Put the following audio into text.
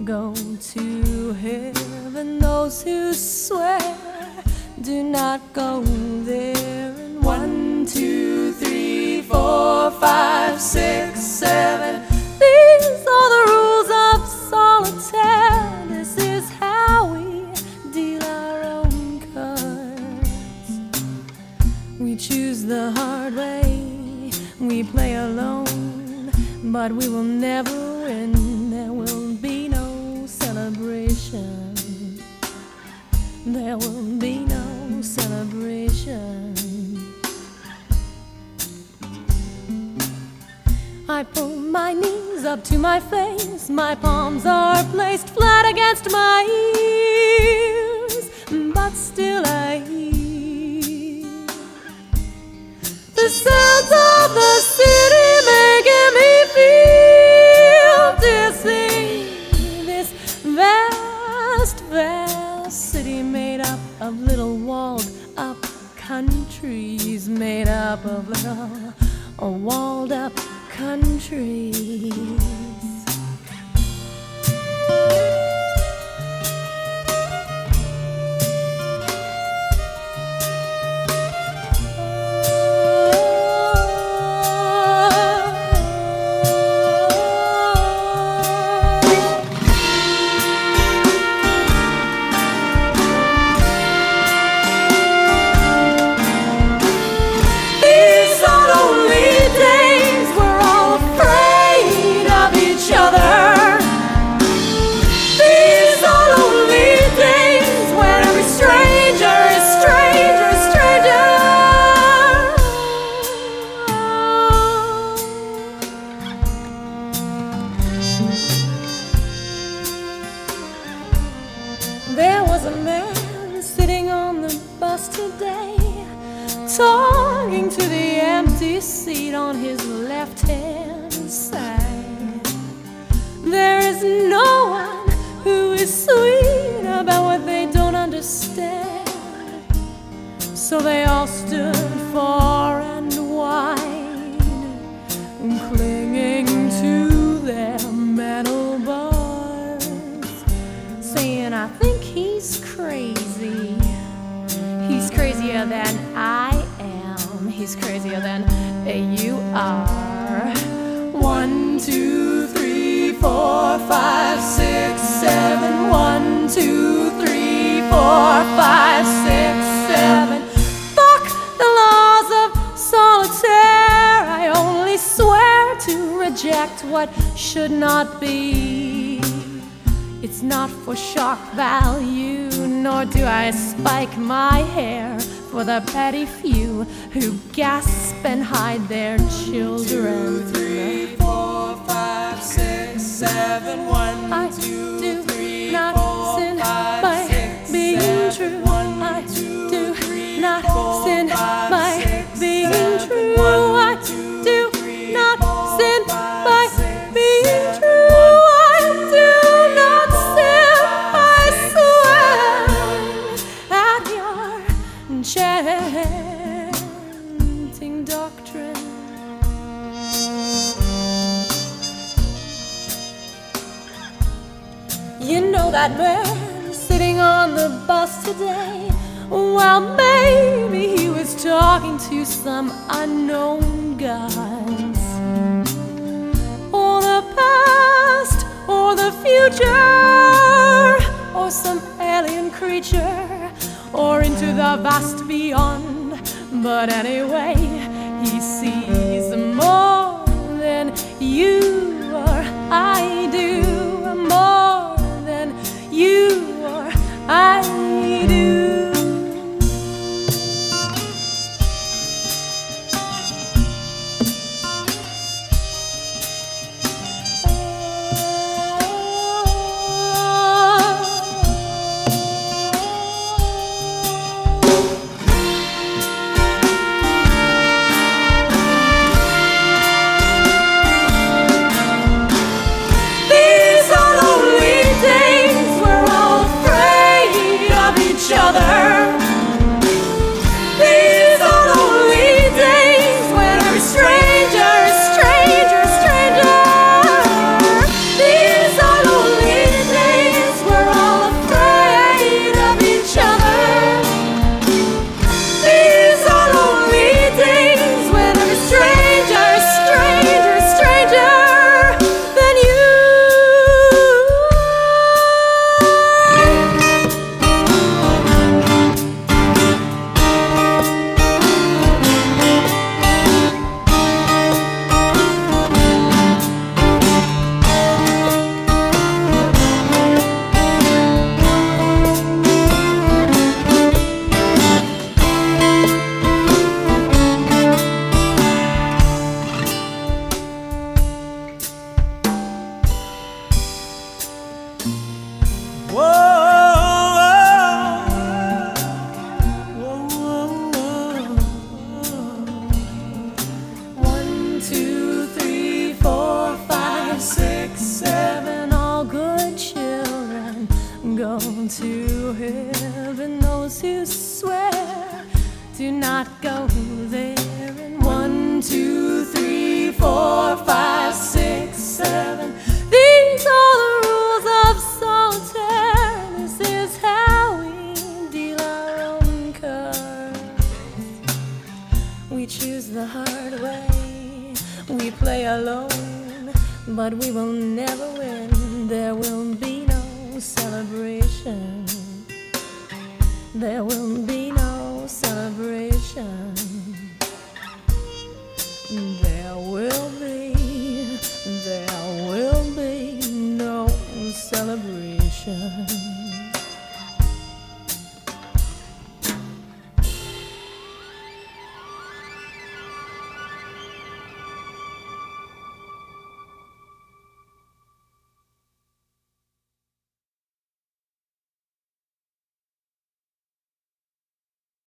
go to heaven. Those who swear do not go there. And 1, 2, 3, 4, 5, 6, 7. These are the rules of solitaire. This is how we deal our own cards. We choose the hard way. We play alone, but we will never win. There will be no celebration. There will be no celebration. I pull my knees up to my face. My palms are placed flat against my ears, but still I hear the sounds of the city making me feel dizzy. This vast, vast city made up of little walled up countries, made up of little walled up countries. There was a man sitting on the bus today, talking to the empty seat on his left-hand side. There is no one who is sweet about what they don't understand. So they all stood far and wide, clinging to their metal bars, saying, I think he's crazy. He's crazier than I am. He's crazier than you are. 1, 2, 3, 4, 5, 6, 7. 1, 2, 3, 4, 5, 6, 7. Fuck the laws of solitaire. I only swear to reject what should not be. It's not for shock value, nor do I spike my hair for the petty few who gasp and hide their children. 1, 2, 3, 4, 5, 6, 7. 1, 2, 3, 4, sin 5, by 6, being 7. true. 1, I 2, do 3, not 4, sin 5, by 6, being 7. true. 1, I 2, do 3, not 4, sin 5, by 6, being 7. true. I do not sin. I swear at your chanting doctrine. You know that man sitting on the bus today? Well, maybe he was talking to some unknown gods, or the past, or the future, or some alien creature, or into the vast beyond. But anyway, he sees more than you or I do, more than you or I do. to heaven. Those who swear, do not go there. And 1, 2, 3, 4, 5, 6, 7. These are the rules of solitaire. This is how we deal our own cards. We choose the hard way. We play alone, but we will never win. There will be no celebration. There will be no celebration. There will be no celebration.